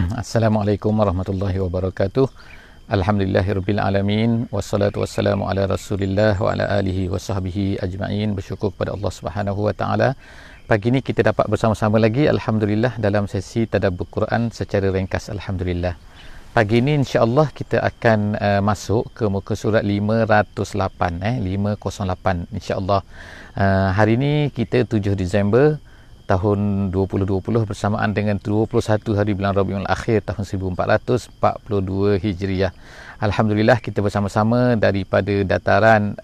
Assalamualaikum warahmatullahi wabarakatuh. Alhamdulillahirabbil alamin wassalatu wassalamu ala Rasulillah wa ala alihi wa sahbihi ajma'in. Bersyukur kepada Allah Subhanahu wa taala. Pagi ni kita dapat bersama-sama lagi alhamdulillah dalam sesi tadabbur Quran secara ringkas alhamdulillah. Pagi ni insya-Allah kita akan masuk ke muka surat 508 508 insya-Allah. Hari ni kita 7 Disember tahun 2020 bersamaan dengan 21 hari bulan Rabiul Akhir tahun 1442 Hijriah. Alhamdulillah kita bersama-sama daripada dataran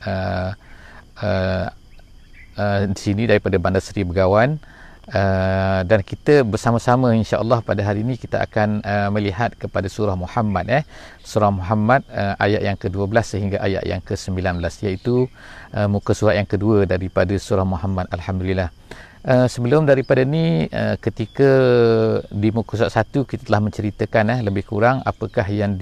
di sini daripada Bandar Seri Begawan, dan kita bersama-sama insya-Allah pada hari ini kita akan melihat kepada surah Muhammad surah Muhammad ayat yang ke-12 sehingga ayat yang ke-19, iaitu muka surat yang kedua daripada surah Muhammad. Alhamdulillah. Sebelum daripada ni, ketika di muka surat 1 kita telah menceritakan lebih kurang apakah yang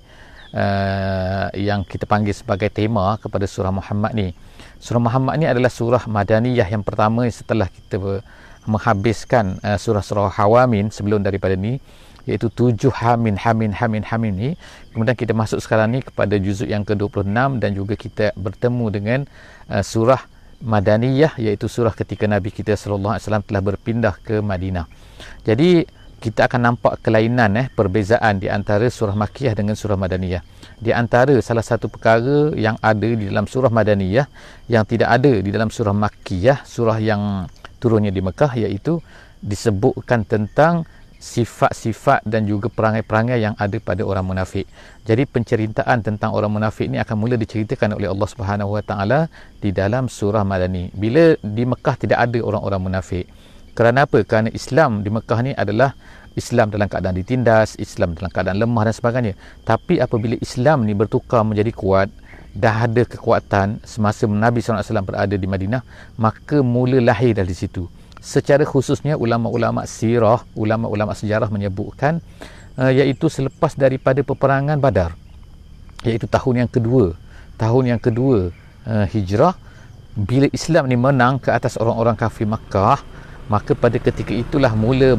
yang kita panggil sebagai tema kepada surah Muhammad ni. Surah Muhammad ni adalah surah Madaniyah yang pertama setelah kita menghabiskan surah-surah Hawamin sebelum daripada ni, iaitu 7 Hamin ni. Kemudian kita masuk sekarang ni kepada juzuk yang ke-26 dan juga kita bertemu dengan surah Madaniyah, iaitu surah ketika Nabi kita sallallahu alaihi wasallam telah berpindah ke Madinah. Jadi kita akan nampak kelainan perbezaan di antara surah Makkiyah dengan surah Madaniyah. Di antara salah satu perkara yang ada di dalam surah Madaniyah yang tidak ada di dalam surah Makkiyah, surah yang turunnya di Mekah, iaitu disebutkan tentang sifat-sifat dan juga perangai-perangai yang ada pada orang munafik. Jadi penceritaan tentang orang munafik ni akan mula diceritakan oleh Allah Subhanahu Wa Taala di dalam surah Madani. Bila di Mekah tidak ada orang-orang munafik. Kerana apa? Kerana Islam di Mekah ni adalah Islam dalam keadaan ditindas, Islam dalam keadaan lemah dan sebagainya. Tapi apabila Islam ni bertukar menjadi kuat, dah ada kekuatan semasa Nabi SAW berada di Madinah, maka mula lahir dari situ. Secara khususnya ulama-ulama sirah, ulama-ulama sejarah menyebutkan iaitu selepas daripada peperangan Badar, iaitu tahun yang kedua hijrah, bila Islam ni menang ke atas orang-orang kafir Makkah, maka pada ketika itulah mula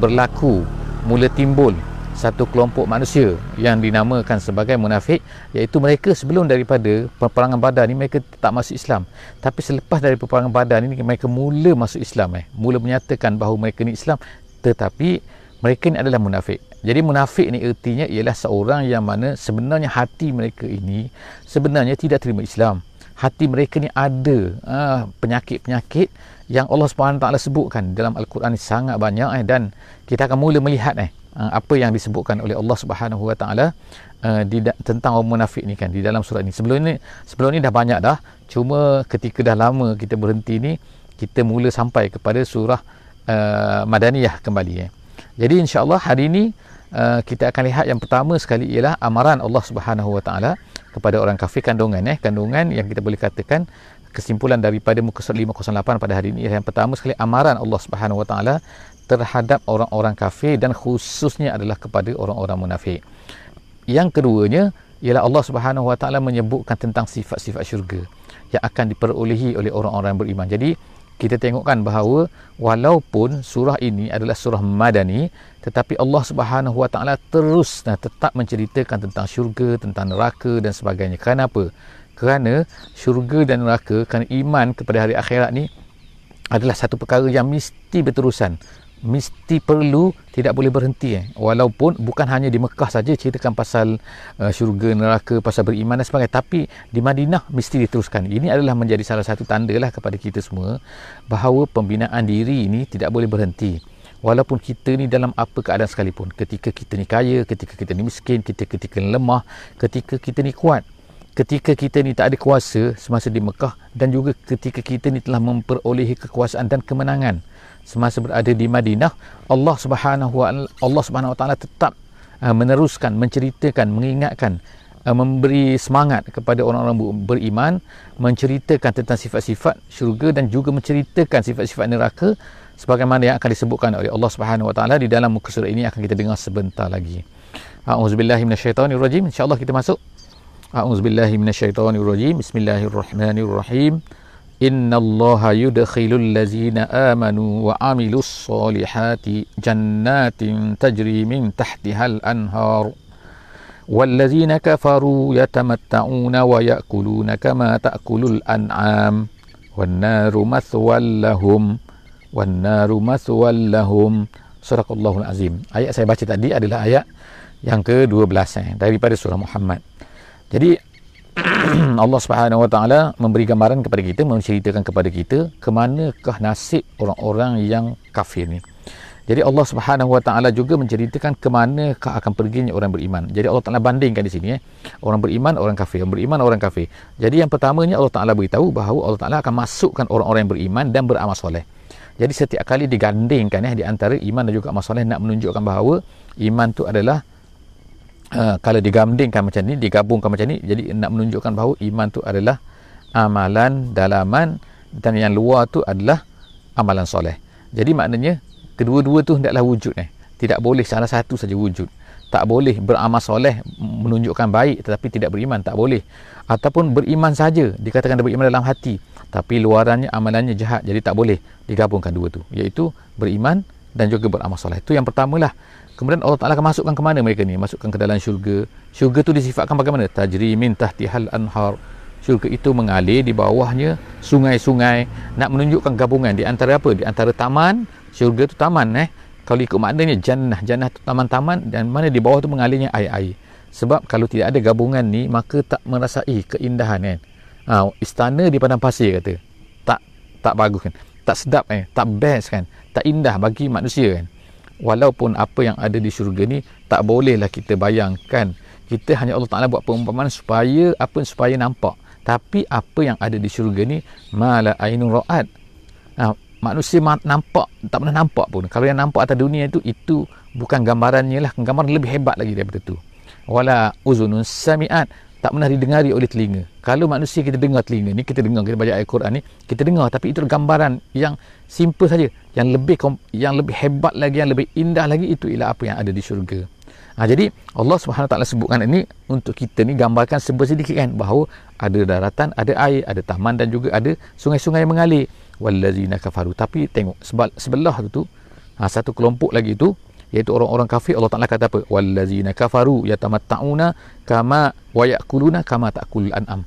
timbul satu kelompok manusia yang dinamakan sebagai munafik, iaitu mereka sebelum daripada peperangan Badar ni mereka tak masuk Islam, tapi selepas dari peperangan Badar ni mereka mula masuk Islam, mula menyatakan bahawa mereka ni Islam, tetapi mereka ni adalah munafik. Jadi munafik ni ertinya ialah seorang yang mana sebenarnya hati mereka ini sebenarnya tidak terima Islam. Hati mereka ni ada penyakit-penyakit yang Allah SWT sebutkan dalam Al-Quran ni sangat banyak, dan kita akan mula melihat apa yang disebutkan oleh Allah Subhanahu Wa Taala tentang orang munafik ni kan di dalam surah ini. Sebelum ni dah banyak dah, cuma ketika dah lama kita berhenti ni, kita mula sampai kepada surah Madaniyah kembali. Jadi insya-Allah hari ini kita akan lihat yang pertama sekali ialah amaran Allah Subhanahu Wa Taala kepada orang kafir, kandungan yang kita boleh katakan kesimpulan daripada muka surat 508 pada hari ini. Yang pertama sekali amaran Allah Subhanahu Wa Taala terhadap orang-orang kafir dan khususnya adalah kepada orang-orang munafik. Yang keduanya ialah Allah Subhanahu Wa Taala menyebutkan tentang sifat-sifat syurga yang akan diperolehi oleh orang-orang beriman. Jadi kita tengokkan bahawa walaupun surah ini adalah surah Madani, tetapi Allah Subhanahu Wa Taala terus tetap menceritakan tentang syurga, tentang neraka dan sebagainya. Kerana apa? Kerana syurga dan neraka, kerana iman kepada hari akhirat ni adalah satu perkara yang mesti berterusan, mesti perlu, tidak boleh berhenti. Walaupun bukan hanya di Mekah saja ceritakan pasal syurga, neraka, pasal beriman dan sebagainya, tapi di Madinah mesti diteruskan. Ini adalah menjadi salah satu tanda kepada kita semua bahawa pembinaan diri ini tidak boleh berhenti. Walaupun kita ni dalam apa keadaan sekalipun, ketika kita ni kaya, ketika kita ni miskin, ketika kita ni lemah, ketika kita ni kuat, ketika kita ni tak ada kuasa semasa di Mekah, dan juga ketika kita ni telah memperolehi kekuasaan dan kemenangan semasa berada di Madinah, Allah Subhanahu Wa Taala tetap meneruskan, menceritakan, mengingatkan, memberi semangat kepada orang-orang beriman, menceritakan tentang sifat-sifat syurga dan juga menceritakan sifat-sifat neraka sebagaimana yang akan disebutkan oleh Allah Subhanahu Wa Taala di dalam muka surat ini. Akan kita dengar sebentar lagi. A'udzubillahi minasyaitonirrajim. Insya-Allah kita masuk. A'udzubillahi minasyaitonirrajim. Bismillahirrahmanirrahim. innallaha yudkhilul ladzina amanu wa amilus solihati jannatin tajri min tahtihal anhar walladzina kafaru yatamatta'una wa ya'kuluna kama ta'kulul an'am wan naru mathwal lahum. Sadaqallahul azim. Ayat saya baca tadi adalah ayat yang ke-12 daripada surah Muhammad. Jadi Allah Subhanahu Wa Taala memberi gambaran kepada kita, menceritakan kepada kita ke manakah nasib orang-orang yang kafir ni. Jadi Allah Subhanahu Wa Taala juga menceritakan ke manakah akan perginya orang beriman. Jadi Allah Taala bandingkan di sini orang beriman, orang kafir, orang beriman, orang kafir. Jadi yang pertamanya Allah Taala beritahu bahawa Allah Taala akan masukkan orang-orang yang beriman dan beramal soleh. Jadi setiap kali digandingkan di antara iman dan juga amal soleh, nak menunjukkan bahawa iman tu adalah kalau digandingkan macam ni, digabungkan macam ni, jadi nak menunjukkan bahawa iman tu adalah amalan dalaman dan yang luar tu adalah amalan soleh. Jadi maknanya kedua-dua tu hendaklah wujud. Tidak boleh salah satu saja wujud. Tak boleh beramal soleh menunjukkan baik tetapi tidak beriman, tak boleh. Ataupun beriman saja, dikatakan dia beriman dalam hati tapi luarannya amalannya jahat, jadi tak boleh digabungkan dua tu, iaitu beriman dan juga beramal soleh. Itu yang pertamalah. Kemudian Allah Ta'ala akan masukkan ke mana mereka ni? Masukkan ke dalam syurga. Syurga tu disifatkan bagaimana? Tajri min tahtihal anhar. Syurga itu mengalir di bawahnya sungai-sungai. Nak menunjukkan gabungan di antara apa? Di antara taman. Syurga tu taman. Kalau ikut maknanya jannah. Jannah tu taman-taman, dan mana di bawah tu mengalirnya air-air. Sebab kalau tidak ada gabungan ni, maka tak merasai keindahan istana di padang pasir kata. Tak bagus kan? Tak sedap tak best kan? Tak indah bagi manusia kan? Walaupun apa yang ada di syurga ni tak bolehlah kita bayangkan. Kita hanya Allah Ta'ala buat perumpamaan supaya nampak. Tapi apa yang ada di syurga ni mala ainun ra'at. Manusia nampak, tak pernah nampak pun. Kalau yang nampak atas dunia itu bukan gambarannya lah. Gambaran lebih hebat lagi daripada tu. Wala uzunun sami'at, tak pernah didengari oleh telinga. Kalau manusia kita dengar telinga ni, kita dengar, kita baca ayat Quran ni, kita dengar, tapi itu gambaran yang simple saja. Yang lebih hebat lagi, yang lebih indah lagi, itu ialah apa yang ada di syurga. Jadi Allah Subhanahu Taala sebutkan ini untuk kita ni gambarkan sedikit kan, bahawa ada daratan, ada air, ada taman dan juga ada sungai-sungai yang mengalir. Wallazina kafaru, tapi tengok sebelah tu satu kelompok lagi tu, iaitu orang-orang kafir. Allah Ta'ala kata apa? Wallazina kafaru yatamatta'una kama wa ya'kuluna kama ta'kulul an'am.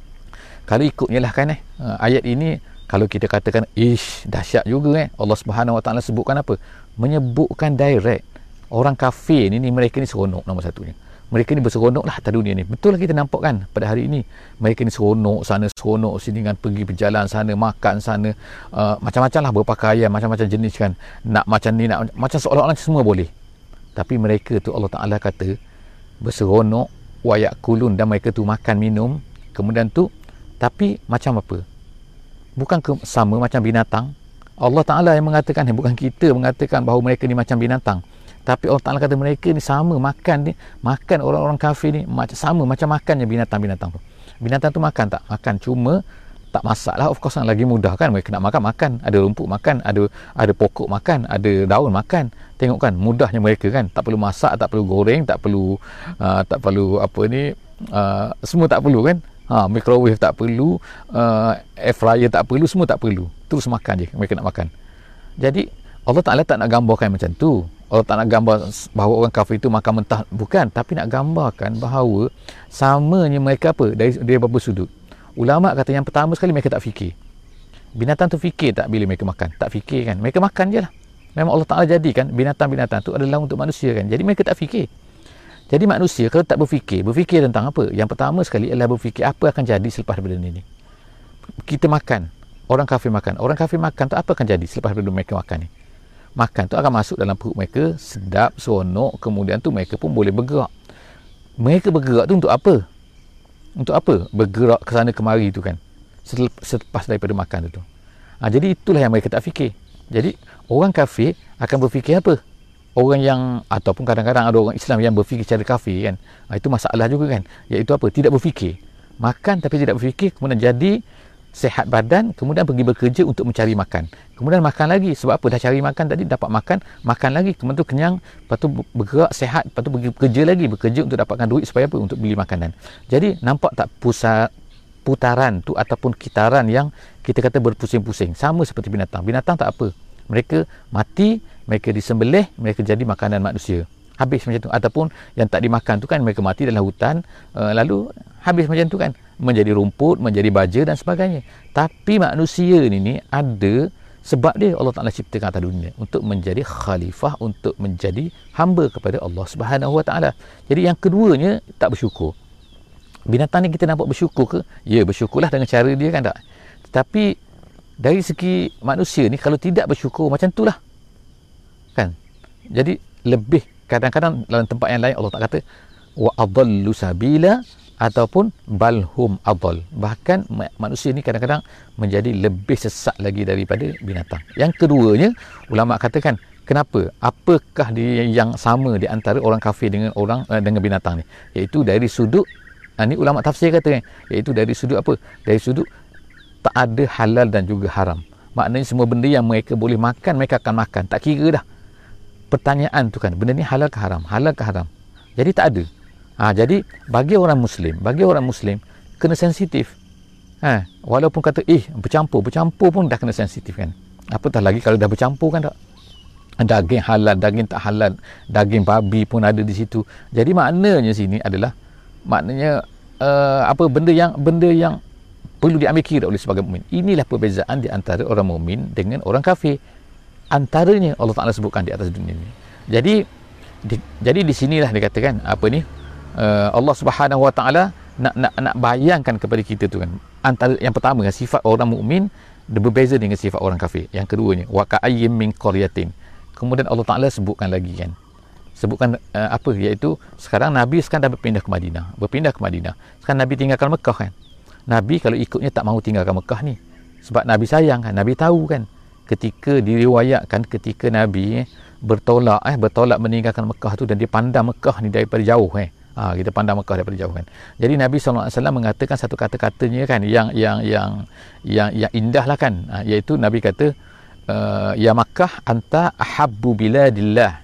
Kalau ikutnya lah kan ayat ini, kalau kita katakan dahsyat juga Allah Subhanahu Wa Ta'ala sebutkan apa? Menyebutkan direct orang kafir ni mereka ni seronok nombor satunya. Mereka ni berseronok lah atas dunia ni. Betul lah kita nampak kan pada hari ini. Mereka ni seronok sana, seronok sini kan. Pergi berjalan sana, makan sana. Macam-macam lah berpakaian, macam-macam jenis kan. Nak macam ni, nak macam seolah-olah semua boleh. Tapi mereka tu Allah Ta'ala kata berseronok, wayakulun, dan mereka tu makan, minum. Kemudian tu, tapi macam apa? Bukan sama macam binatang. Allah Ta'ala yang mengatakan, bukan kita mengatakan bahawa mereka ni macam binatang. Tapi Allah Ta'ala kata mereka ni sama makan orang-orang kafir ni sama macam makannya binatang-binatang tu. Binatang tu makan tak? Makan, cuma tak masak lah. Of course lagi mudah kan, mereka nak makan. Ada rumput makan, ada pokok makan, ada daun makan. Tengok kan mudahnya mereka kan, tak perlu masak, tak perlu goreng, tak perlu apa ni, semua tak perlu kan. Microwave tak perlu, air fryer tak perlu, semua tak perlu. Terus makan je mereka nak makan. Jadi Allah Ta'ala tak nak gambarkan macam tu. Allah tak nak gambar bahawa orang kafir itu makan mentah, bukan, tapi nak gambarkan bahawa samanya mereka apa dari beberapa sudut. Ulama kata yang pertama sekali mereka tak fikir. Binatang tu fikir tak bila mereka makan? Tak fikir kan? Mereka makan je lah. Memang Allah Ta'ala jadikan binatang-binatang tu adalah untuk manusia kan. Jadi mereka tak fikir. Jadi manusia kalau tak berfikir tentang apa? Yang pertama sekali adalah berfikir apa akan jadi selepas daripada ini. Kita makan, orang kafir makan tu apa akan jadi selepas daripada mereka makan ni? Makan tu akan masuk dalam perut mereka, sedap, seronok, kemudian tu mereka pun boleh bergerak. Mereka bergerak tu untuk apa? Untuk apa? Bergerak ke sana kemari tu kan, selepas daripada makan tu. Jadi itulah yang mereka tak fikir. Jadi orang kafir akan berfikir apa? Orang yang, ataupun kadang-kadang ada orang Islam yang berfikir secara kafir kan. Itu masalah juga kan, iaitu apa? Tidak berfikir. Makan tapi tidak berfikir, kemudian jadi sehat badan, kemudian pergi bekerja untuk mencari makan, kemudian makan lagi. Sebab apa? Dah cari makan tadi, dapat makan lagi, kemudian tu kenyang, lepas tu bergerak sehat, lepas tu pergi bekerja lagi, bekerja untuk dapatkan duit supaya apa? Untuk beli makanan. Jadi nampak tak pusat putaran tu ataupun kitaran yang kita kata berpusing-pusing, sama seperti binatang. Binatang tak apa, mereka mati, mereka disembelih, mereka jadi makanan manusia, habis macam tu. Ataupun yang tak dimakan tu kan, mereka mati dalam hutan, lalu habis macam tu kan, menjadi rumput, menjadi baja dan sebagainya. Tapi manusia ni ada sebab dia Allah Ta'ala ciptakan atas dunia untuk menjadi khalifah, untuk menjadi hamba kepada Allah Subhanahu Wa Ta'ala. Jadi yang keduanya, tak bersyukur. Binatang ni kita nampak bersyukur ke? Ya, bersyukurlah dengan cara dia kan tak? Tetapi dari segi manusia ni, kalau tidak bersyukur macam itulah kan. Jadi lebih, kadang-kadang dalam tempat yang lain Allah tak kata wa adallu sabila ataupun balhum adall. Bahkan manusia ni kadang-kadang menjadi lebih sesat lagi daripada binatang. Yang keduanya, ulama katakan, kenapa? Apakah dia yang sama di antara orang kafir dengan orang dengan binatang ni? Iaitu dari sudut, ni ulama tafsir kata kan, iaitu dari sudut apa? Dari sudut tak ada halal dan juga haram. Maknanya semua benda yang mereka boleh makan, mereka akan makan. Tak kira dah. Pertanyaan tu kan, benda ni halal ke haram? Halal ke haram? Jadi tak ada. Jadi bagi orang Muslim kena sensitif. Walaupun kata bercampur pun dah kena sensitif kan. Apatah lagi kalau dah bercampur kan tak. Daging halal, daging tak halal, daging babi pun ada di situ. Jadi maknanya sini adalah benda yang perlu diambil kira oleh sebagai mukmin. Inilah perbezaan di antara orang mukmin dengan orang kafir. Antaranya Allah Ta'ala sebutkan di atas dunia ini. Jadi di sinilah dikatakan Allah Subhanahu Wa Ta'ala nak bayangkan kepada kita tu kan, antara yang pertama kan, sifat orang mukmin berbeza dengan sifat orang kafir. Yang keduanya, wa ka'ayyim min qaryatin. Kemudian Allah Ta'ala sebutkan lagi kan, iaitu sekarang Nabi dah berpindah ke Madinah. Sekarang Nabi tinggalkan Mekah kan. Nabi kalau ikutnya tak mahu tinggalkan Mekah ni, sebab Nabi sayang kan. Nabi tahu kan, ketika diriwayatkan ketika Nabi bertolak meninggalkan Mekah tu, dan dia pandang Mekah ni daripada jauh kita pandang Mekah daripada jauh kan. Jadi Nabi SAW mengatakan satu kata-katanya kan yang indah lah kan, iaitu Nabi kata, ya Makkah anta ahabbu biladillah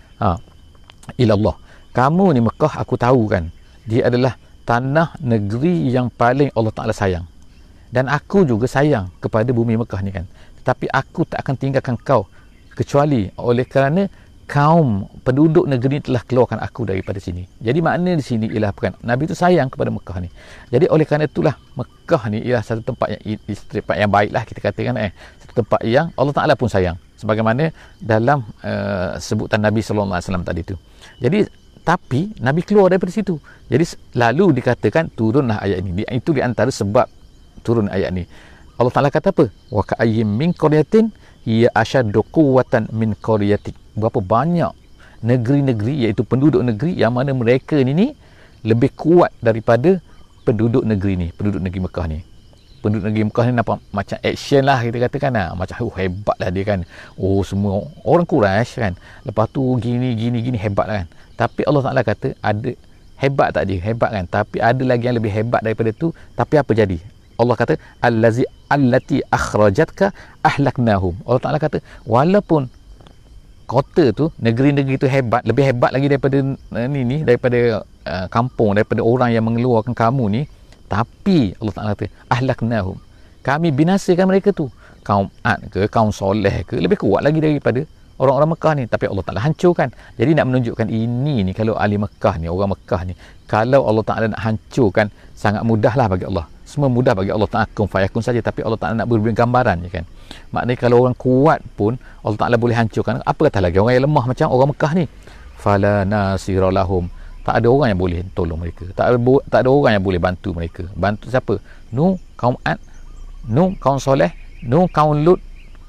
ilallah. Kamu ni Mekah, aku tahu kan, dia adalah tanah negeri yang paling Allah Ta'ala sayang, dan aku juga sayang kepada bumi Mekah ni kan. Tetapi aku tak akan tinggalkan kau kecuali oleh kerana kaum penduduk negeri telah keluarkan aku daripada sini. Jadi makna di sini ialah bukan Nabi itu sayang kepada Mekah ni. Jadi oleh kerana itulah Mekah ni ialah satu tempat yang baiklah kita katakan, satu tempat yang Allah Ta'ala pun sayang, sebagaimana dalam sebutan Nabi SAW tadi tu. Jadi tapi Nabi keluar daripada situ. Jadi lalu dikatakan turunlah ayat ini. Itu di antara sebab turun ayat ni. Allah Ta'ala kata apa? Wa ka'ayyim min qaryatin hiya ashaddu quwwatan min qaryatik. Berapa banyak negeri-negeri, iaitu penduduk negeri yang mana mereka ni lebih kuat daripada penduduk negeri Mekah ni. Penduduk negeri Mekah ni nampak macam action lah kita katakan, macam hebat lah dia kan. Semua orang Quraisy kan, lepas tu gini hebat lah kan. Tapi Allah Ta'ala kata ada hebat tak dia? Hebat kan. Tapi ada lagi yang lebih hebat daripada tu. Tapi apa jadi? Allah kata allati akhrajatka ahlaknahum. Allah Ta'ala kata walaupun kota tu, negeri-negeri tu hebat, lebih hebat lagi daripada daripada kampung, daripada orang yang mengeluarkan kamu ni, tapi Allah Ta'ala kata ahlaknahum, kami binasakan mereka tu. Kaum Ad ke, kaum Soleh ke, lebih kuat lagi daripada orang-orang Mekah ni, tapi Allah Ta'ala hancurkan. Jadi nak menunjukkan ini ni, kalau ahli Mekah ni, orang Mekah ni, kalau Allah Ta'ala nak hancurkan, sangat mudahlah bagi Allah. Semua mudah bagi Allah Ta'ala, kun fayakun saja. Tapi Allah Ta'ala nak beri gambaran je kan. Maknanya kalau orang kuat pun Allah Ta'ala boleh hancurkan, apa kata lagi orang yang lemah macam orang Mekah ni. Fala nasira lahum, tak ada orang yang boleh tolong mereka, tak ada orang yang boleh bantu mereka. Bantu siapa? Kaum Ad, kaum Soleh, kaum Lut,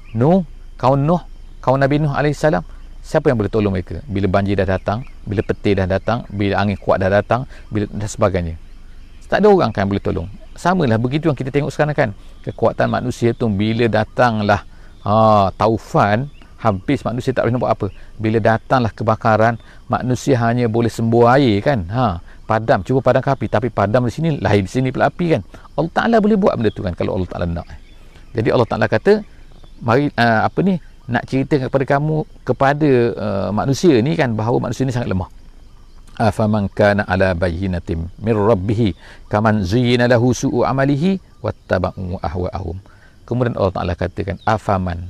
kaum Nuh, kaum Nabi Nuh AS. Siapa yang boleh tolong mereka bila banjir dah datang, bila petir dah datang, bila angin kuat dah datang, bila dan sebagainya? Tak ada orang kan yang boleh tolong. Samalah begitu yang kita tengok sekarang kan, kekuatan manusia tu bila datanglah taufan, habis manusia tak boleh nak buat apa. Bila datanglah kebakaran, manusia hanya boleh sembuh air kan, padam, cuba padamkan api, tapi padam di sini, lahir di sini pula api kan. Allah Ta'ala boleh buat benda tu kan kalau Allah Ta'ala nak. Jadi Allah Ta'ala kata, mari nak cerita kepada kamu, kepada manusia ni kan, bahawa manusia ni sangat lemah. afaman kana ala bayyinatin min rabbih kaman zuyyina lahu su'u amalihi wattaba'u ahwa'ahum. Kemudian Allah Taala katakan afaman.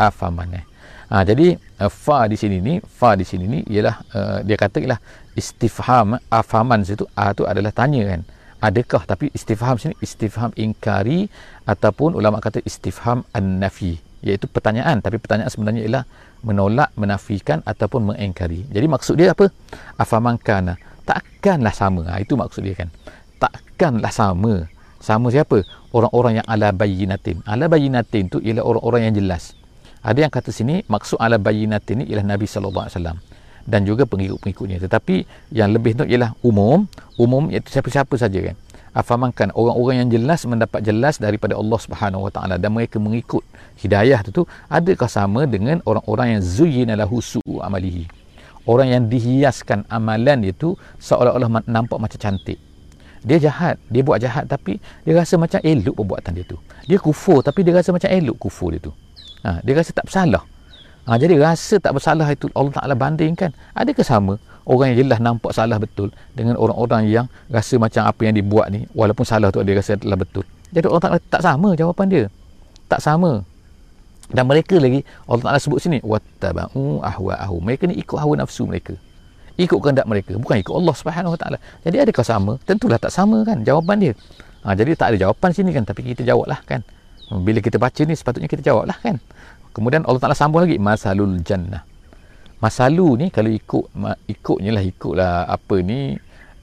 Jadi fa di sini ni ialah dia kata ialah istifham. Afaman situ tu adalah tanya kan, adakah, tapi istifham sini istifham ingkari ataupun ulama kata istifham an-nafi, iaitu pertanyaan, tapi pertanyaan sebenarnya ialah menolak, menafikan ataupun mengingkari. Jadi maksud dia apa? Afaman kana, takkanlah sama. Itu maksud dia kan, takkanlah sama. Sama siapa? Orang-orang yang ala bayyinatin. Ala bayyinatin tu ialah orang-orang yang jelas. Ada yang kata sini maksud ala bayyinatin ni ialah Nabi sallallahu alaihi wasallam dan juga pengikut-pengikutnya. Tetapi yang lebih tu ialah umum iaitu siapa-siapa saja kan. Afaman kan, orang-orang yang jelas mendapat jelas daripada Allah Subhanahu wa taala dan mereka mengikut hidayah tu adakah sama dengan orang-orang yang zuyyina lahu su'u amalihi. Orang yang dihiaskan amalan itu seolah-olah nampak macam cantik. Dia jahat, dia buat jahat tapi dia rasa macam elok perbuatan dia tu. Dia kufur tapi dia rasa macam elok kufur dia tu. Dia rasa tak bersalah. Jadi rasa tak bersalah itu Allah Ta'ala bandingkan. Adakah sama orang yang jelas nampak salah betul dengan orang-orang yang rasa macam apa yang dibuat ni walaupun salah tu dia rasa adalah betul? Jadi Allah Ta'ala tak sama jawapan dia. Tak sama. Dan mereka lagi Allah Ta'ala sebut sini wattaba'u ahwa'ahum. Mereka ni ikut hawa nafsu mereka. Ikut kehendak mereka, bukan ikut Allah Subhanahu wa taala. Jadi adakah sama? Tentulah tak sama kan jawapan dia. Jadi tak ada jawapan sini kan, tapi kita jawablah kan. Bila kita baca ni sepatutnya kita jawablah kan. Kemudian Allah Ta'ala sambung lagi masalul jannah. Masalu ni kalau ikutlah apa ni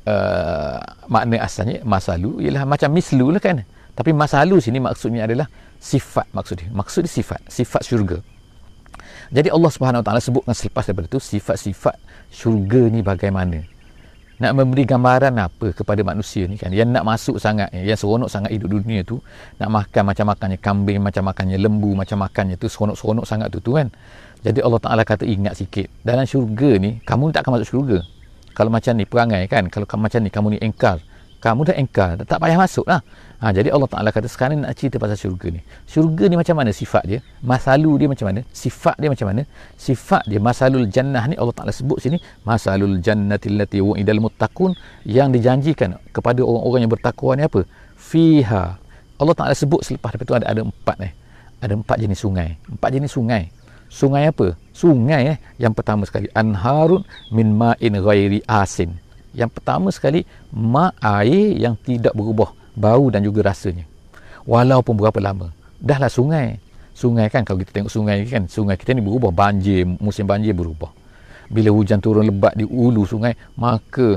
makna asalnya masalu ialah macam mislu lah kan. Tapi masalu sini maksudnya adalah sifat, maksud dia sifat syurga. Jadi Allah Subhanahu Wa Taala sebutkan selepas daripada itu sifat-sifat syurga ni bagaimana. Nak memberi gambaran apa kepada manusia ni kan, yang nak masuk sangat, yang seronok sangat hidup dunia tu, nak makan macam makannya kambing, macam makannya lembu, macam makannya tu seronok-seronok sangat tu kan. Jadi Allah Ta'ala kata ingat sikit, dalam syurga ni kamu tak akan masuk syurga kalau macam ni perangai kan. Kalau macam ni kamu ni engkar, kamu dah engkar, tak payah masuk lah. Jadi Allah Ta'ala kata sekarang nak cerita pasal syurga ni. Syurga ni macam mana sifat dia, masalu dia macam mana, sifat dia macam mana. Sifat dia masalul jannah ni Allah Ta'ala sebut sini masalul jannatil lati wa'idal muttaqun, yang dijanjikan kepada orang-orang yang bertakwa ni apa? Fiha. Allah Ta'ala sebut selepas daripada tu ada empat jenis sungai. Sungai apa? Sungai yang pertama sekali anharun min ma'in ghairi asin. Yang pertama sekali air yang tidak berubah bau dan juga rasanya walaupun berapa lama. Dahlah sungai kan, kalau kita tengok sungai kan, sungai kita ni berubah, banjir, musim banjir berubah. Bila hujan turun lebat di hulu sungai, maka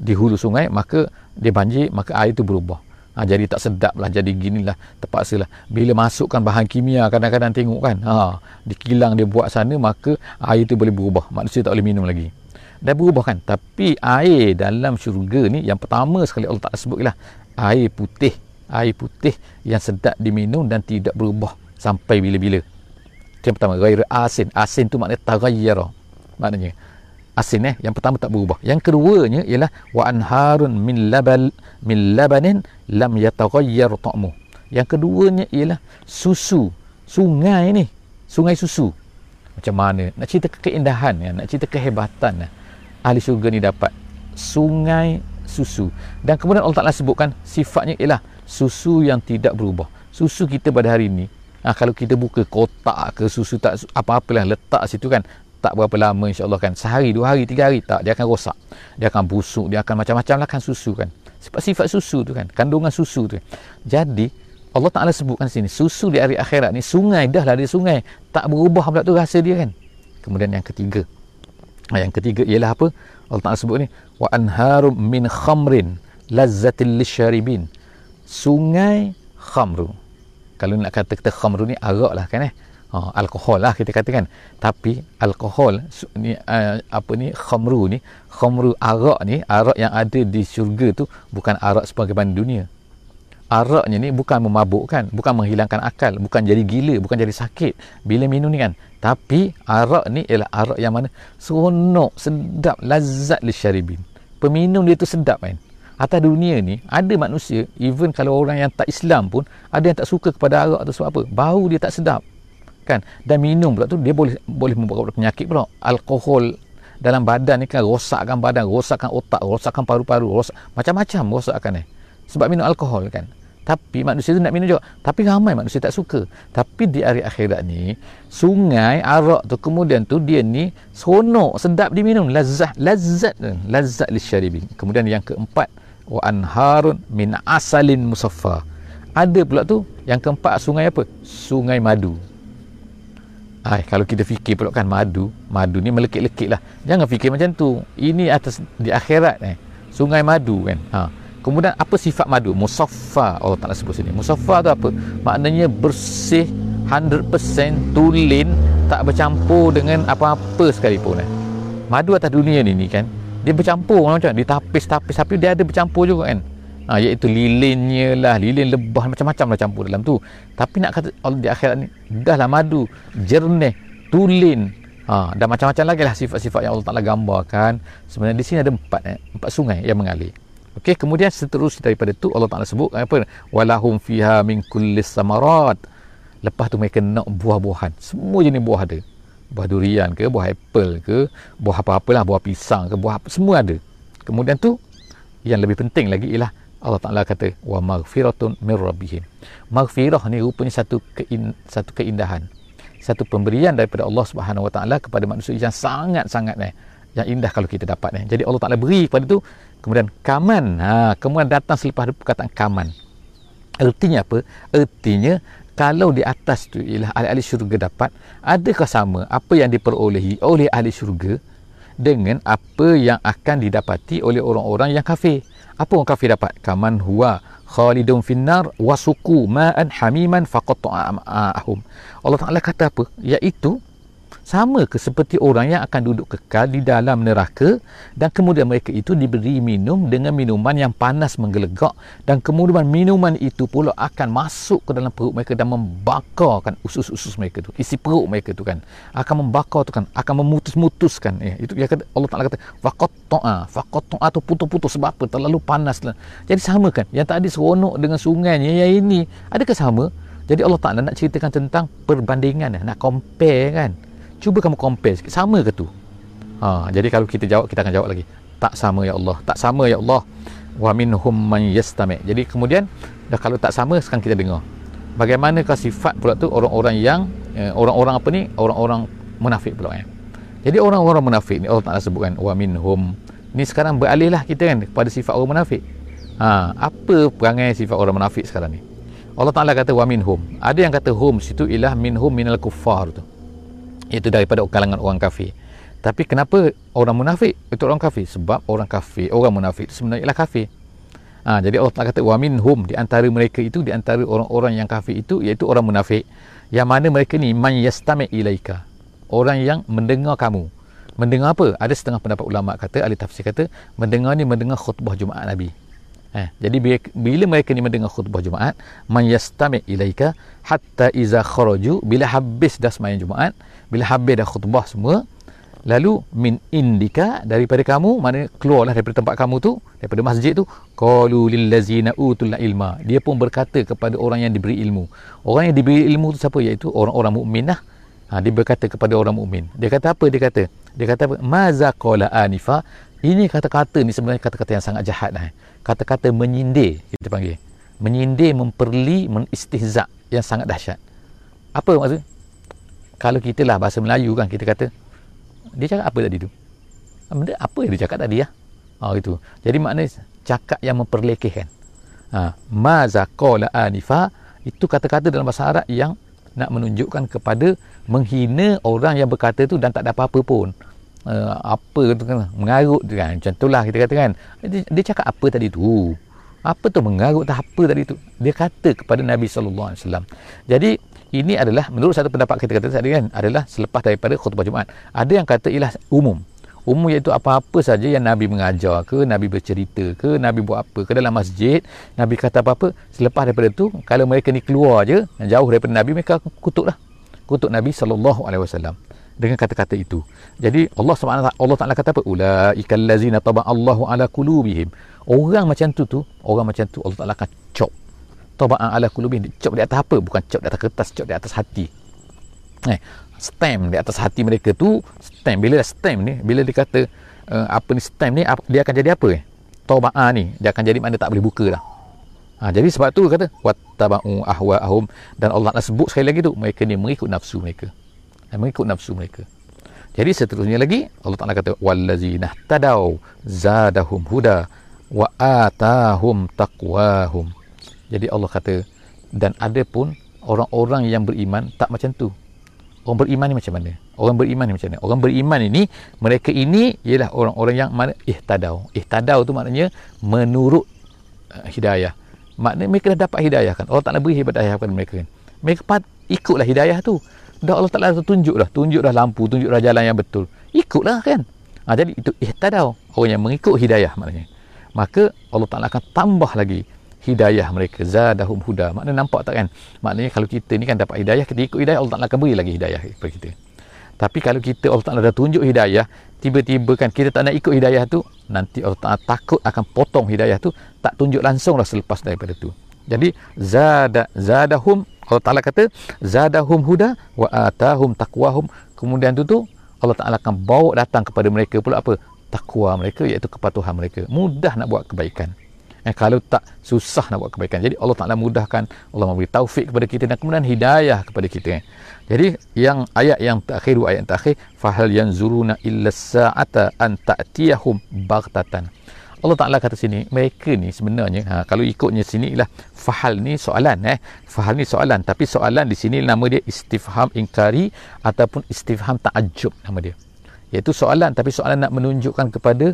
dia banjir, maka air tu berubah. Jadi tak sedap lah, jadi ginilah, terpaksa lah. Bila masukkan bahan kimia, kadang-kadang tengok kan, dikilang dia buat sana, maka air tu boleh berubah, manusia tak boleh minum lagi. Dah berubah kan. Tapi air dalam syurga ni yang pertama sekali Allah Ta'ala sebut ialah air putih yang sedap diminum dan tidak berubah sampai bila-bila. Itu yang pertama, ghair asin. Asin tu maknanya taghayyara, maknanya asin yang pertama tak berubah. Yang keduanya ialah wa anharun min labanin lam yataghayyar ta'mu. Yang keduanya ialah susu. Sungai ni, sungai susu. Macam mana nak cerita keindahan ya, nak cerita kehebatan ahli syurga ni dapat sungai susu. Dan kemudian Allah Ta'ala sebutkan sifatnya ialah susu yang tidak berubah. Susu kita pada hari ni, kalau kita buka kotak ke susu tak apa-apalah letak situ kan, tak berapa lama insya-Allah kan, sehari, 2 hari, 3 hari tak, dia akan rosak, dia akan busuk, dia akan macam-macam lah kan susu kan. Sifat-sifat susu tu kan, kandungan susu tu. Jadi Allah Ta'ala sebutkan sini susu di hari akhirat ni sungai, dah lah dia sungai, tak berubah pula tu rasa dia kan. Kemudian yang ketiga ialah apa? Allah Ta'ala sebut ni wa anharum min khamrin lazzatil lisyaribin. Sungai khamru. Kalau nak kata khamru ni arak lah kan alkohol lah kita katakan. Tapi alkohol ni khamru arak ni, arak yang ada di syurga tu bukan arak sebagaimana dunia. Araknya ni bukan memabukkan, bukan menghilangkan akal, bukan jadi gila, bukan jadi sakit bila minum ni kan. Tapi arak ni ialah arak yang mana seronok, sedap, lazat lisyaribin. Peminum dia tu sedap kan. Atas dunia ni ada manusia, even kalau orang yang tak Islam pun ada yang tak suka kepada arak tu sebab apa? Bau dia tak sedap kan. Dan minum pula tu dia boleh membawa penyakit pula. Alkohol dalam badan ni kan, rosakkan badan, rosakkan otak, rosakkan paru-paru, macam-macam rosakkan sebab minum alkohol kan. Tapi manusia tu nak minum juga, tapi ramai manusia tak suka. Tapi di hari akhirat ni, sungai arak tu kemudian tu dia ni seronok, sedap diminum, lazat lisyaribin. Kemudian yang keempat, wa anharun min asalin musaffa. Ada pula tu yang keempat, sungai apa? Sungai madu. Kalau kita fikir pula kan, madu ni melekit-lekit lah. Jangan fikir macam tu. Ini atas di akhirat sungai madu kan. Kemudian apa sifat madu? Musaffa, Allah Ta'ala sebut sini. Musaffa tu apa? Maknanya bersih 100%, tulen, tak bercampur dengan apa-apa sekalipun Madu atas dunia ni kan, dia bercampur macam ditapis-tapis, tapi dia ada bercampur juga kan. Iaitu lilinnya lah, lilin lebah, macam-macam lah campur dalam tu. Tapi nak kata Allah di akhirat ni dah lah madu, jernih, tulen, dan macam-macam lagi lah sifat-sifat yang Allah Ta'ala gambarkan. Sebenarnya di sini ada empat sungai yang mengalir. Okey, kemudian seterusnya daripada tu Allah Ta'ala sebut apa? Walahum fiha min kullis samarat. Lepas tu mereka nak buah-buahan, semua jenis buah ada. Buah durian ke, buah apple ke, buah apa-apalah, buah pisang ke, buah apa, semua ada. Kemudian tu yang lebih penting lagi ialah Allah Ta'ala kata wa maghfiratun min rabbihim. Maghfirah ni rupanya satu keindahan, satu pemberian daripada Allah Subhanahu Wa Ta'ala kepada manusia yang sangat-sangat yang indah kalau kita dapat Jadi Allah Ta'ala beri kepada tu. Kemudian kaman, kemudian datang selepas perkataan kaman. Artinya apa? Artinya kalau di atas tu ialah ahli-ahli syurga dapat, adakah sama apa yang diperolehi oleh ahli syurga dengan apa yang akan didapati oleh orang-orang yang kafir? Apa orang kafir dapat? Kaman huwa khalidun finnar wasuku ma'an hamiman faqatta'a am'a'ahum. Allah Ta'ala kata apa? Iaitu sama ke seperti orang yang akan duduk kekal di dalam neraka, dan kemudian mereka itu diberi minum dengan minuman yang panas menggelegak, dan kemudian minuman itu pula akan masuk ke dalam perut mereka dan membakarkan usus-usus mereka tu, isi perut mereka tu kan, akan membakar tu kan, akan memutus-mutuskan itu ya, Allah Ta'ala kata faqatta'a tu putus-putus. Sebab apa? Terlalu panas lah. Jadi sama kan, yang tadi seronok dengan sungainya, yang ini adakah sama? Jadi Allah Ta'ala nak ceritakan tentang perbandingan, nak compare kan. Cuba kamu compare sikit, sama ke tu? Jadi kalau kita jawab, kita akan jawab lagi, tak sama ya Allah, tak sama ya Allah. Wa minhum man yastami'. Jadi kemudian dah kalau tak sama, sekarang kita dengar bagaimanakah sifat pula tu orang-orang yang orang-orang apa ni, orang-orang munafik pula Jadi orang-orang munafik ni Allah Ta'ala sebutkan wa minhum. Ni sekarang beralihlah kita kan kepada sifat orang munafik. Apa perangai sifat orang munafik sekarang ni? Allah Ta'ala kata wa minhum. Ada yang kata hum situ ialah minhum minal kuffar tu, iaitu daripada kalangan orang kafir. Tapi kenapa orang munafik itu orang kafir? Sebab orang kafir, orang munafik itu sebenarnya ialah kafir. Jadi Allah Ta'ala kata wa minhum, di antara mereka itu, di antara orang-orang yang kafir itu, iaitu orang munafik, yang mana mereka ni man yastami' ilaika, orang yang mendengar kamu. Mendengar apa? Ada setengah pendapat ulama kata, ahli tafsir kata, mendengar ni mendengar khutbah Jumaat Nabi. Jadi bila mereka ni mendengar khutbah Jumaat, man yastami' ilaika hatta iza kharaju, bila habis dah sembahyang Jumaat, bila habis dah khutbah semua, lalu min indika, daripada kamu, mana keluarlah daripada tempat kamu tu, daripada masjid tu, qalu lil ladzina utul ilma, dia pun berkata kepada orang yang diberi ilmu. Orang yang diberi ilmu tu siapa? Iaitu orang-orang mukmin lah. Dia berkata kepada orang mukmin. Dia kata apa? Dia kata apa? Maza qala anifa. Ini kata-kata ni sebenarnya kata-kata yang sangat jahat Kata-kata menyindir, kita panggil menyindir, memperli, menistihza, yang sangat dahsyat. Apa maksud? Kalau kita lah bahasa Melayu kan, kita kata dia cakap apa tadi tu? Benda apa yang dia cakap tadi gitu. Jadi maknanya cakap yang memperlekehkan. Maza qala anifa, itu kata-kata dalam bahasa Arab yang nak menunjukkan kepada menghina orang yang berkata tu dan tak ada apa-apa pun. Apa tu kan, mengarut tu kan, macam itulah kita kata kan, dia cakap apa tadi tu, apa tu mengarut tak apa tadi tu, dia kata kepada Nabi SAW. Jadi ini adalah menurut satu pendapat kita kata tadi kan, adalah selepas daripada khutbah Jumaat. Ada yang kata ialah umum iaitu apa-apa saja yang Nabi mengajar ke, Nabi bercerita ke, Nabi buat apa ke dalam masjid, Nabi kata apa-apa, selepas daripada tu, kalau mereka ni keluar je jauh daripada Nabi, mereka kutuk Nabi SAW dengan kata-kata itu. Jadi Allah Ta'ala kata apa? Ulaikal ladzina taba'allahu ala qulubihim. Orang macam tu Allah Ta'ala akan cop. Taba'an ala qulubihim, cop di atas apa? Bukan cop di atas kertas, cop di atas hati. stamp di atas hati mereka tu. Stamp, bila stamp ni, bila dia kata stamp ni, dia akan jadi apa? Tauba'ah ni dia akan jadi makna tak boleh buka dah. Jadi sebab tu kata wattaba'u ahwa'ahum, dan Allah nak sebut sekali lagi tu, mereka ni mengikut nafsu mereka. Jadi seterusnya lagi Allah Ta'ala kata wallazina tadau zadahum huda wa atahum taqwahum. Jadi Allah kata, dan ada pun orang-orang yang beriman tak macam tu. Orang beriman ni macam mana? Orang beriman ini, mereka ini ialah orang-orang yang mana ihtadau. Ihtadau tu maknanya menurut hidayah. Maknanya mereka dah dapat hidayah kan. Allah Ta'ala beri hidayah kepada mereka kan. Mereka ikutlah hidayah tu. Dah Allah Ta'ala tunjuk dah lampu, tunjuk dah jalan yang betul. Ikutlah kan. Jadi itu ihtadau, orang yang mengikut hidayah maknanya. Maka Allah Ta'ala akan tambah lagi hidayah mereka, zadahum huda. Maknanya nampak tak kan? Maknanya kalau kita ni kan dapat hidayah, kita ikut hidayah, Allah Ta'ala akan beri lagi hidayah kepada kita. Tapi kalau kita, Allah Ta'ala dah tunjuk hidayah, tiba-tiba kan kita tak nak ikut hidayah tu, nanti Allah Ta'ala takut akan potong hidayah tu, tak tunjuk langsung lah selepas daripada tu. Jadi zadahum, Allah Ta'ala kata zadahum huda wa atahum taqwahum. Kemudian tu Allah Ta'ala akan bawa datang kepada mereka pula apa? Takwa mereka, iaitu kepatuhan mereka. Mudah nak buat kebaikan. Kalau tak, susah nak buat kebaikan. Jadi Allah Ta'ala mudahkan, Allah memberi taufik kepada kita, dan kemudian hidayah kepada kita. Jadi yang ayat yang terakhir, fahal yanzuruna illa sa'ata an ta'tiyahum baghtatan. Allah Ta'ala kata sini, mereka ni sebenarnya, kalau ikutnya sini lah, fahal ni soalan, tapi soalan di sini nama dia istifham inkari ataupun istifham ta'ajjub nama dia. Iaitu soalan, tapi soalan nak menunjukkan kepada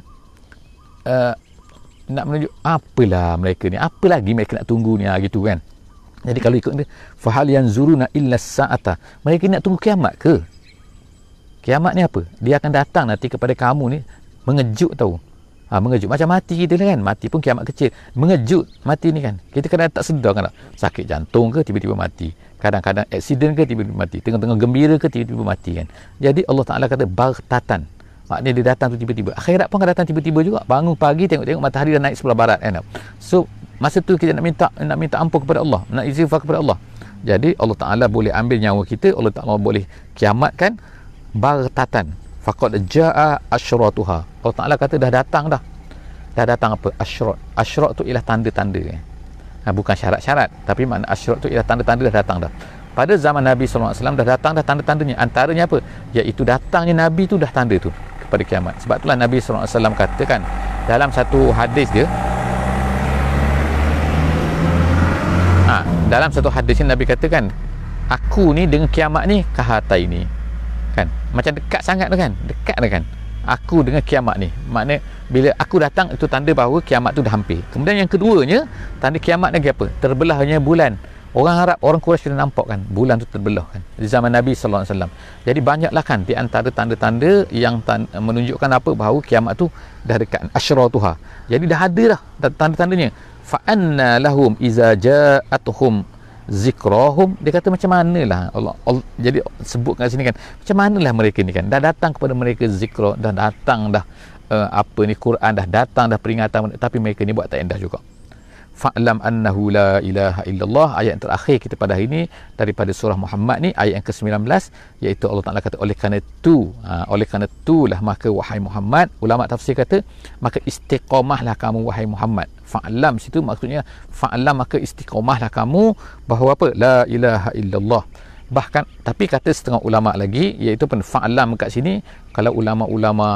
nak menunjuk apalah mereka ni, apa lagi mereka nak tunggu ni, gitu kan. Jadi kalau ikut dia, fahal yanzuruna illa sa'ata, mereka nak tunggu kiamat ke? Kiamat ni apa? Dia akan datang nanti kepada kamu ni, mengejut tahu. Mengejut macam mati kita kan, mati pun kiamat kecil. Mengejut mati ni kan, kita kadang tak sedar kan, sakit jantung ke tiba-tiba mati, kadang-kadang aksiden ke tiba-tiba mati, tengah-tengah gembira ke tiba-tiba mati kan. Jadi Allah Ta'ala kata baghtatan, maknanya dia datang tu tiba-tiba. Akhirat pun akan datang tiba-tiba juga. Bangun pagi tengok matahari dah naik sebelah barat kan. So masa tu kita nak minta ampun kepada Allah, nak istighfar kepada Allah. Jadi Allah Ta'ala boleh ambil nyawa kita, Allah Ta'ala boleh kiamatkan baghtatan. Faqad jaa asyratuha. Allah Ta'ala kata dah datang apa? Asyrat tu ialah tanda-tanda. Bukan syarat-syarat, tapi makna asyrat tu ialah tanda-tanda dah datang dah. Pada zaman Nabi SAW dah datang dah tanda-tandanya. Antaranya apa? Iaitu datangnya Nabi tu dah tanda tu kepada kiamat. Sebab itulah Nabi SAW katakan dalam satu hadis dia, dalam satu hadis ni Nabi katakan, aku ni dengan kiamat ni kahatai ni kan, macam dekat sangat tu kan, aku dengan kiamat ni, maknanya bila aku datang itu tanda bahawa kiamat tu dah hampir. Kemudian yang keduanya, tanda kiamat lagi apa? Terbelahnya bulan. Orang Arab, orang Quraisy sudah nampak kan, bulan tu terbelah kan di zaman Nabi SAW. Jadi banyaklah kan di antara tanda-tanda yang menunjukkan apa, bahawa kiamat tu dah dekat, asyratuha. Jadi dah ada dah tanda-tandanya. Fa anna lahum iza ja'atuhum zikrahum. Dia kata macam manalah Allah jadi sebut kat sini kan, macam manalah mereka ni kan, dah datang kepada mereka zikra, dah datang dah Quran dah datang dah peringatan, tapi mereka ni buat tak endah juga. Fa'lam annahu la ilaha illallah. Ayat yang terakhir kita pada hari ini daripada surah Muhammad ni, ayat yang ke-19, iaitu Allah Ta'ala kata oleh kerana itulah maka wahai Muhammad, ulama tafsir kata maka istiqamahlah kamu wahai Muhammad. Fa'lam situ maksudnya fa'lam, maka istiqamahlah kamu bahawa apa? La ilaha illallah. Bahkan tapi kata setengah ulama lagi, iaitu pun fa'lam kat sini, kalau ulama-ulama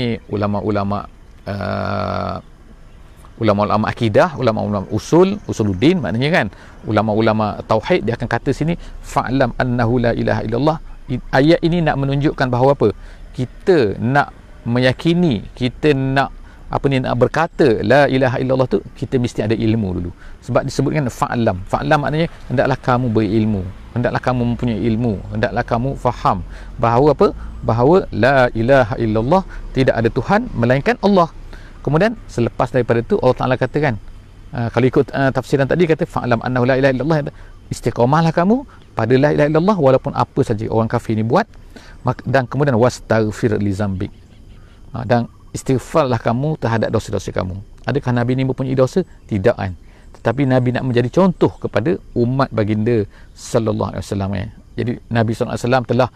ulama-ulama akidah, ulama-ulama usuluddin, maknanya kan ulama-ulama tauhid, dia akan kata sini fa'lam annahu la ilaha illallah. Ayat ini nak menunjukkan bahawa apa? Kita nak meyakini, kita nak nak berkata la ilaha illallah tu, kita mesti ada ilmu dulu. Sebab disebutkan fa'lam maknanya hendaklah kamu berilmu, hendaklah kamu mempunyai ilmu, hendaklah kamu faham bahawa apa? Bahawa la ilaha illallah, tidak ada Tuhan melainkan Allah. Kemudian selepas daripada itu Allah Ta'ala katakan, kalau ikut tafsiran tadi kata fa'lam annahu la ilaha illallah, istiqamahlah kamu pada la ilaha illallah walaupun apa saja orang kafir ni buat. Dan kemudian wastaghfir li zambik, dan istighfarlah kamu terhadap dosa-dosa kamu. Adakah Nabi ni mempunyai dosa? Tidak kan. Tetapi Nabi nak menjadi contoh kepada umat baginda sallallahu alaihi wasallam. Jadi Nabi sallallahu alaihi wasallam telah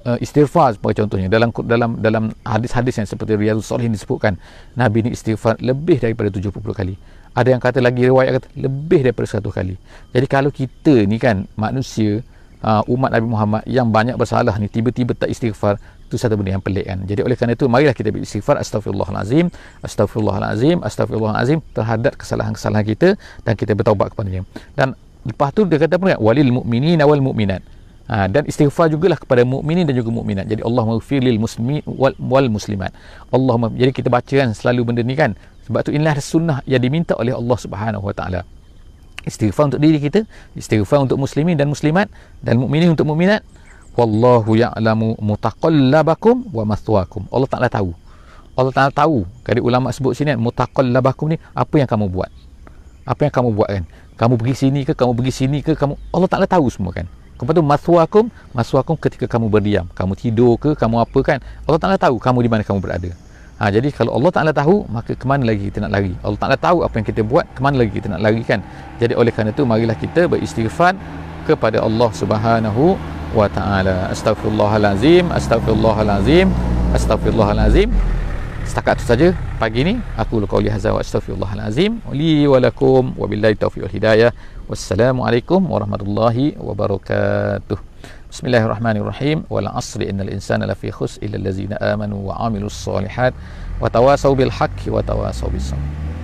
istighfar sebagai contohnya, dalam hadis-hadis yang seperti Riyadhus Shalihin disebutkan Nabi ni istighfar lebih daripada 70 kali. Ada yang kata lagi, riwayat kata lebih daripada 100 kali. Jadi kalau kita ni kan manusia, umat Nabi Muhammad yang banyak bersalah ni, tiba-tiba tak istighfar, itu satu benda yang pelik kan. Jadi oleh kerana itu marilah kita beristighfar, astaghfirullahalazim, astaghfirullahalazim, astaghfirullahalazim terhadap kesalahan-kesalahan kita, dan kita bertaubat kepadanya. Dan lepas tu dia kata pun walil mu'minina wal mu'minat. Dan istighfar jugalah kepada mukminin dan juga mukminat. Jadi Allahumma ighfir lil muslimin wal muslimat. Allahumma, jadi kita baca kan selalu benda ni kan. Sebab tu inilah sunnah yang diminta oleh Allah Subhanahu Wa Taala. Istighfar untuk diri kita, istighfar untuk muslimin dan muslimat, dan mukminin untuk mukminat. Wallahu ya'lamu mutaqallabakum wa mathwaakum. Allah Taala tahu. Allah Taala tahu. Kali ulama sebut sini mutaqallabakum ni apa yang kamu buat. Apa yang kamu buat kan? Kamu pergi sini ke, kamu pergi sini ke, kamu, Allah Taala tahu semua kan. Lepas tu maswakum ketika kamu berdiam, kamu tidur ke, kamu apa kan, Allah Ta'ala tahu kamu di mana kamu berada. Jadi kalau Allah Ta'ala tahu, maka kemana lagi kita nak lari? Allah Ta'ala tahu apa yang kita buat, kemana lagi kita nak lari kan. Jadi oleh kerana itu marilah kita beristighfar kepada Allah Subhanahu Wa Ta'ala. Astaghfirullahalazim, astaghfirullahalazim, astaghfirullahalazim. Setakat itu saja pagi ni. Aku qauli hadza wa astaghfirullahalazim li wa lakum wa billahi taufiq wal hidayah. Wassalamualaikum warahmatullahi wabarakatuh. Bismillahirrahmanirrahim. Wal 'asri innal insana lafi khusr illa allazina amanu wa 'amilus solihat wa tawasaw bil haqqi wa tawasaw bis sabr.